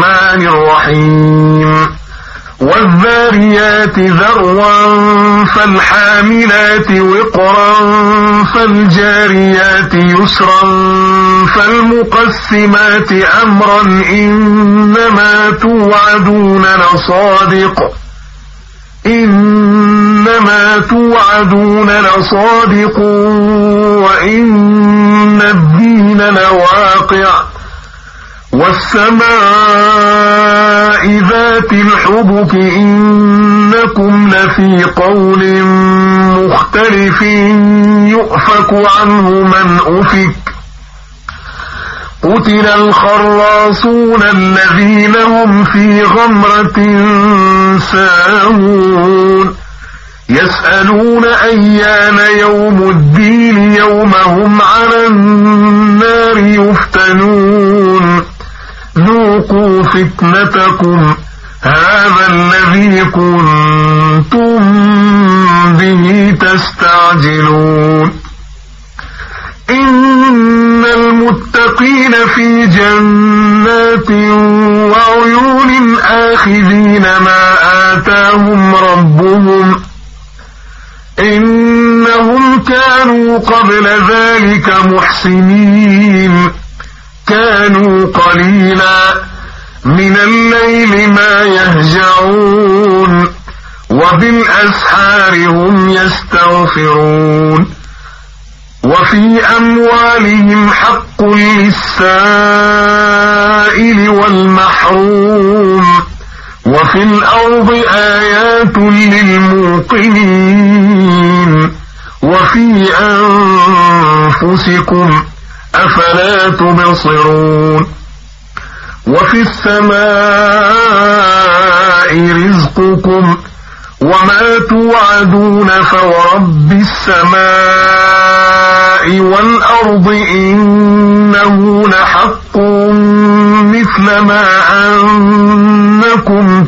الرحمن الرحيم والذاريات ذروا فالحاملات وقرا فالجاريات يسرا فالمقسمات أمرا إنما توعدون لصادق وإن الدين لواقع والسماء ذات الحبك إنكم لفي قول مختلف يؤفك عنه من أفك قتل الخراصون الذين هم في غمرة ساهون يسألون أيان يوم الدين يوم هم على النار يفتنون ذوقوا فتنتكم هذا الذي كنتم به تستعجلون إن المتقين في جنات وعيون آخذين ما آتاهم ربهم إنهم كانوا قبل ذلك محسنين كانوا قليلا من الليل ما يهجعون وبالأسحار هم يستغفرون وفي أموالهم حق للسائل والمحروم وفي الأرض آيات للموقنين وفي أنفسكم أفلا تبصرون وفي السماء رزقكم وما توعدون فورب السماء والأرض إنه لحق مثل ما أنكم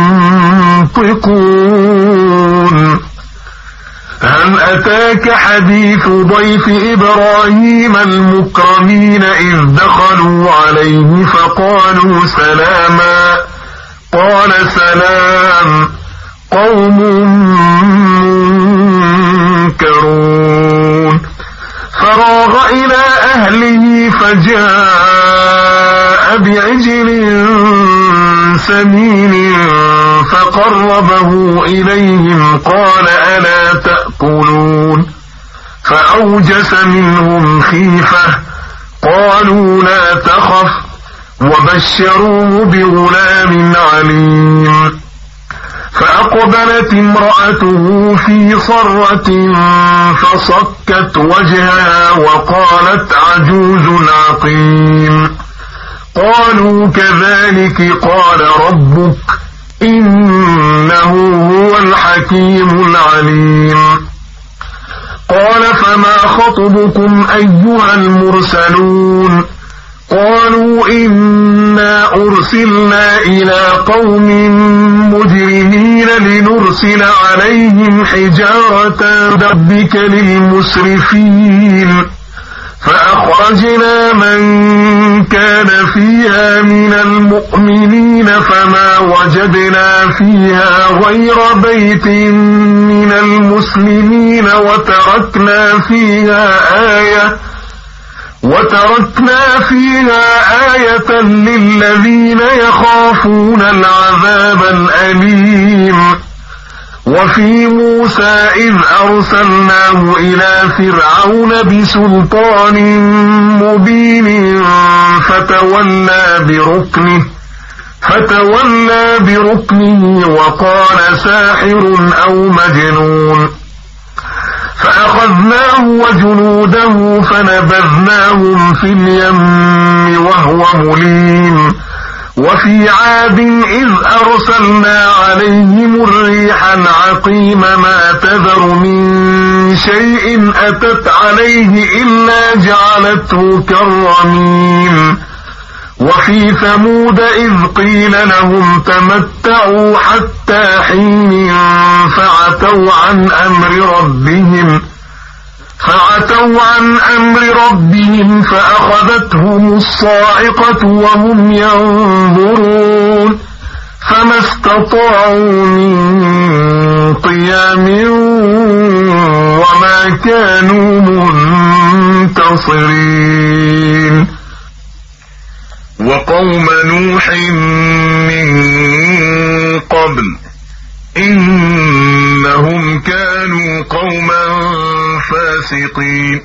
تنطقون هل أتاك حديث ضيف إبراهيم المكرمين إذ دخلوا عليه فقالوا سلاما قال سلام قوم منكرون فراغ إلى أهله فجاء بعجل سمين فقربه إليهم قال ألا تأكلون فأوجس منهم خيفة قالوا لا تخف وبشروه بغلام عليم فأقبلت امرأته في صرة فصكت وجهها وقالت عجوز عقيم قالوا كذلك قال ربك إنه هو الحكيم العليم قال فما خطبكم أيها المرسلون قالوا إنا أرسلنا إلى قوم مجرمين لنرسل عليهم حجارة ربك للمسرفين فأخرجنا من كان فيها من المؤمنين فما وجدنا فيها غير بيت من المسلمين وتركنا فيها آية للذين يخافون العذاب الأليم وفي موسى إذ أرسلناه إلى فرعون بسلطان مبين فتولى بركنه وقال ساحر أو مجنون فأخذناه وجنوده فنبذناهم في اليم وهو مليم وفي عاد إذ أرسلنا عليهم الريح العقيم ما تذر من شيء أتت عليه إلا جعلته كالرميم وفي ثمود إذ قيل لهم تمتعوا حتى حين فعتوا عن أمر ربهم فأخذتهم الصاعقة وهم ينظرون استطاعوا من قيام وما كانوا منتصرين. وقوم نوح من قبل إنهم كانوا قوما فاسقين.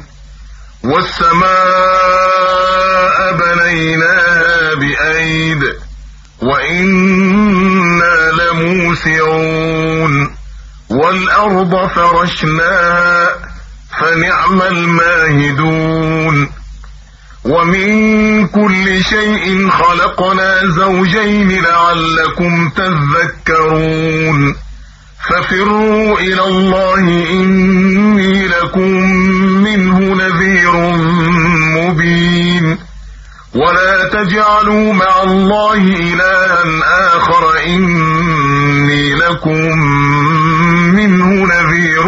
والسماء بنيناها بأيد وإنا لموسعون. والأرض فرشناها فنعم الماهدون. ومن كل شيء خلقنا زوجين لعلكم تذكرون. ففروا إلى الله إني لكم منه نذير مبين. ولا تجعلوا مع الله إلها آخر إني لكم منه نذير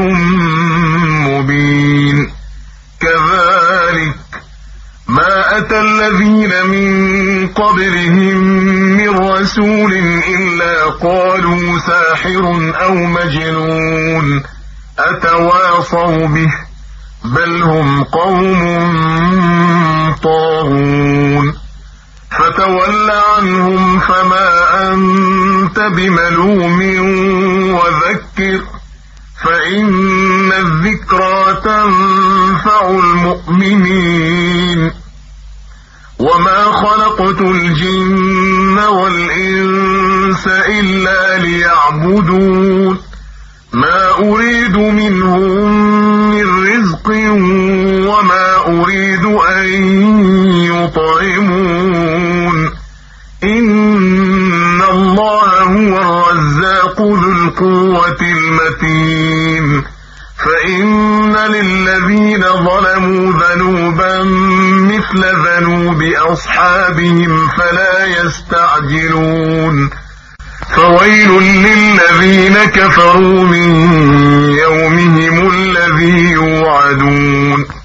مبين. كذلك ما أتى الذين من قبلهم من رسول إلا قالوا ساحر أو مجنون أتواصوا به بل هم قوم طاغون. فتول عنهم فما أنت بملوم وذكر فإن الذكرى تنفع المؤمنين. وما خلقت الجن والإنس إلا ليعبدون. ما أريد منهم من رزق وما أريد أن يطعمون. إن الله هو الرزاق ذو القوة المتين. فإن للذين ظلموا ذنوبا مثل ذنوب أصحابهم فلا يستعجلون. فويل للذين كفروا من يومهم الذي يوعدون.